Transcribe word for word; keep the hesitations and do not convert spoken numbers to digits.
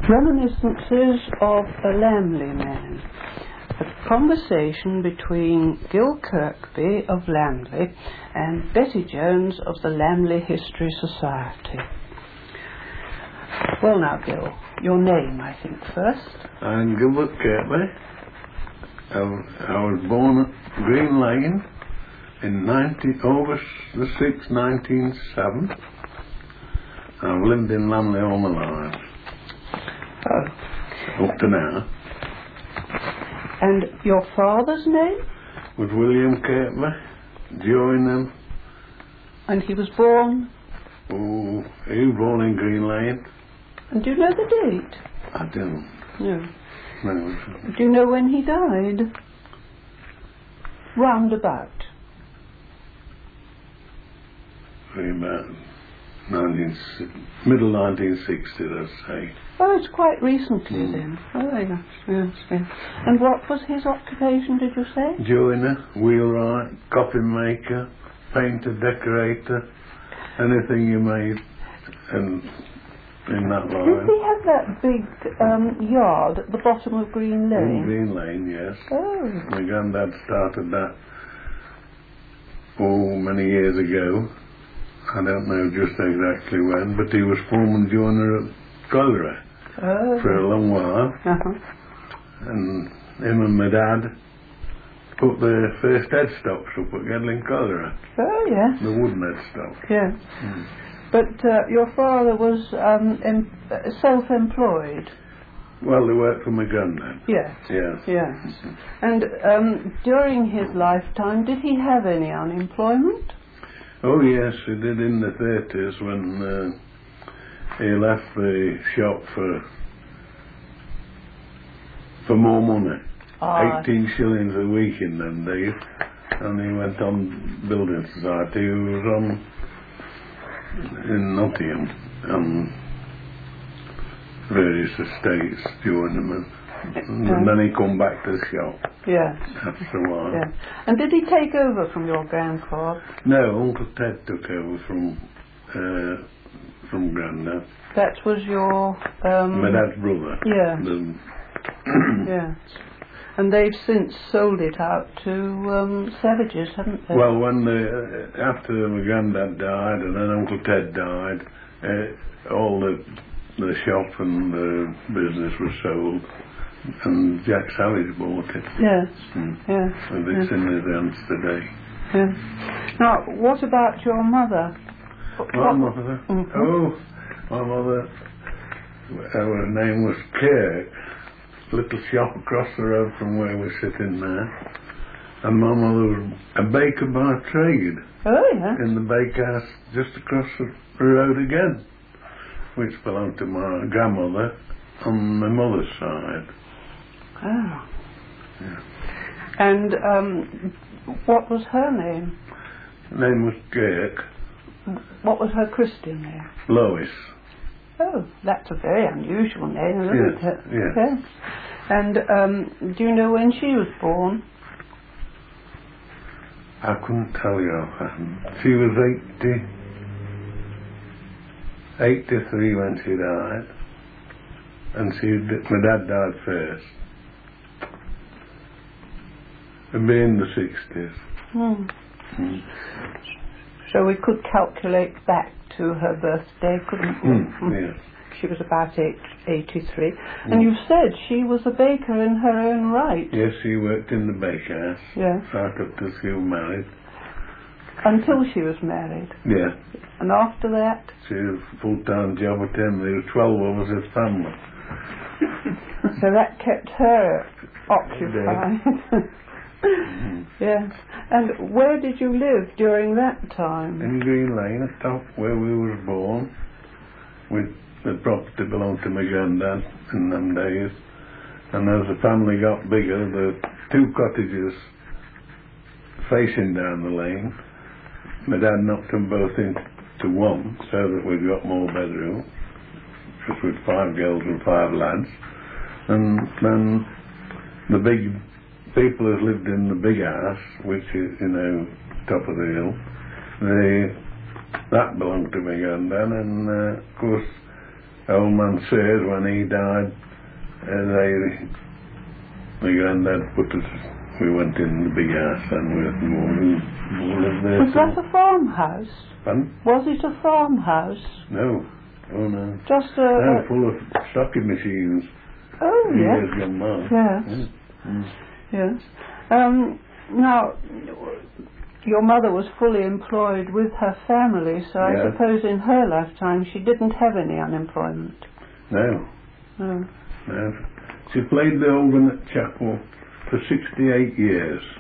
Reminiscences of a Lamley Man. A conversation between Gil Kirkby of Lamley and Betty Jones of the Lamley History Society. Well now, Gil, your name, I think, first. I'm Gilbert Kirkby. I, I was born at Green Lane in August the sixth, nineteen oh seven. I've lived in Lamley all my life. Oh. Up to now. And your father's name? Was William Kirkby, joining. And he was born? Oh, he was born in Green Lane. And do you know the date? I don't. No. No. Do you know when he died? Roundabout. About nineteen, middle nineteen sixty, let's say. Oh, it's quite recently mm. then. Oh, yes, yes, yes. And what was his occupation, did you say? Joiner, wheelwright, coffin maker, painter, decorator, anything you made and in that line. Did he have that big um, yard at the bottom of Green Lane? In Green Lane, yes. Oh. My granddad started that, oh, many years ago. I don't know just exactly when, but he was foreman joiner at Collera oh. for a long while. Uh-huh. And him and my dad put the first headstocks up at Gedling Collera. Oh, yes. The wooden headstock. Yes. Mm. But uh, your father was um, em- uh, self-employed? Well, they worked for my granddad. Yes. Yes. Yes. And um, during his lifetime, did he have any unemployment? Oh yes, he did in the thirties when uh, he left the shop for for more money. Ah. eighteen shillings a week in them days. And he went on building society. He was on in Nottingham on various estates during them. And Um, then he come back to the shop. Yes. After a while. Yes. And did he take over from your grandfather? No, Uncle Ted took over from uh, from Grandad. That was your... Um, My dad's brother. Yeah. The yes. And they've since sold it out to um, Savages, haven't they? well, when the uh, after my granddad died and then Uncle Ted died, uh, all the the shop and the business was sold. And Jack Savage bought it. Yes, mm. yes. And it's yes. in his hands today. Yes. Now, what about your mother? My What- mother? Mhm. Oh, my mother, her name was Kirk. Little shop across the road from where we're sitting there. And my mother was a baker by trade. Oh, yes. In the bakehouse just across the road again, which belonged to my grandmother on my mother's side. Oh. Yeah. And um, what was her name? Her name was Kirk. What was her Christian name? Lois. Oh, that's a very unusual name, isn't Yes, it? yes. Yes. And um, do you know when she was born? I couldn't tell you offhand. She was eighty, eighty-three when she died. And she, my dad died first. It'd be in the sixties. Hmm. Mm. So we could calculate back to her birthday, couldn't we? Mm, yes. She was about eight, eighty-three. Mm. And you said she was a baker in her own right. Yes, she worked in the bakehouse. Yes. Right up till she was married. Until she was married. Yeah. And after that? She was a full-time job with him. There were twelve of us as family. So that kept her occupied. Mm-hmm. Yes. And where did you live during that time? In Green Lane, at top where we was born. With the property belonged to my granddad in them days. And as the family got bigger, the two cottages facing down the lane, my dad knocked them both into one so that we got more bedroom. Just with five girls and five lads. And then the big people who lived in the big house, which is, you know, top of the hill, they, that belonged to my granddad, and uh, of course old man says when he died, uh, they, my granddad put us, we went in the big house and we, we, we lived there. Was that a farmhouse? Pardon? Was it a farmhouse? No. Oh no. Just a... No, a full of stocking machines. oh, Years yes. gone by. Yes. Mm. Yes. Um, now, your mother was fully employed with her family, so I Yeah. suppose in her lifetime she didn't have any unemployment. No. No. No. She played the organ at chapel for sixty-eight years.